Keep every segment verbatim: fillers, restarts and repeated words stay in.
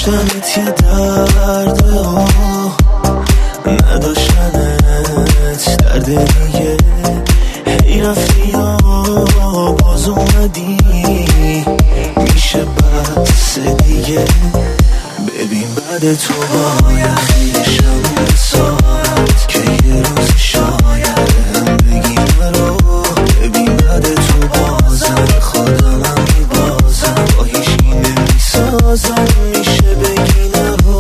داشتنت یه درده ها، نداشتنت درد دیگه. هی رفتی یا باز اومدی، میشه بس دیگه. ببین بعد تو باید خیلیشم بسارت که یه روز شاید هم بگی مرو. ببین بعد تو بازم خودم هم میبازم، با هیچی نمیسازم، میشه بگی نرو.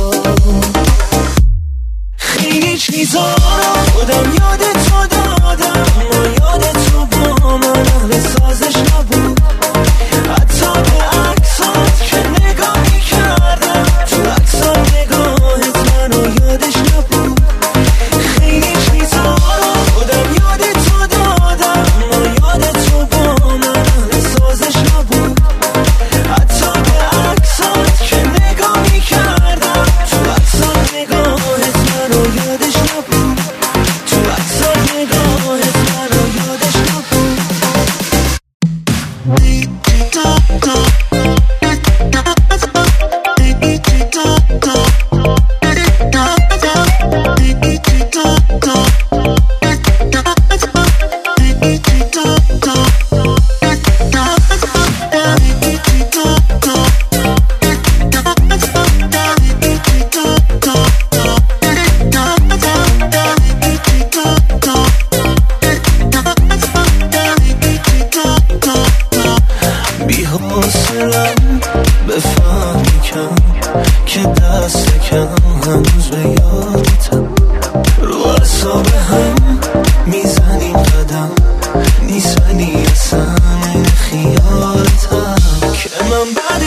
خیلی چیزا رو خودم یاد تو دادم، اما یاد تو با من اهل سازش نبود. حتی به عکسات که نگاه میکردم، تو عکسات نگاهت منو یادش نبود. خیلی چیزا رو خودم یاد تو دادم، اما یاد تو با من اهل سازش نبود. حتی به عکسات که نگاه میکردم، تو عکسات نگاهت منو یادش نبود. تو عکسات نگاهت منو یادش نبود. بی حوصلم بفهم کم که دست کم هنوز به یادتم. رو اعصاب هم میزنیم قدم، نیست ولی اصلا این خیالتم که من بعد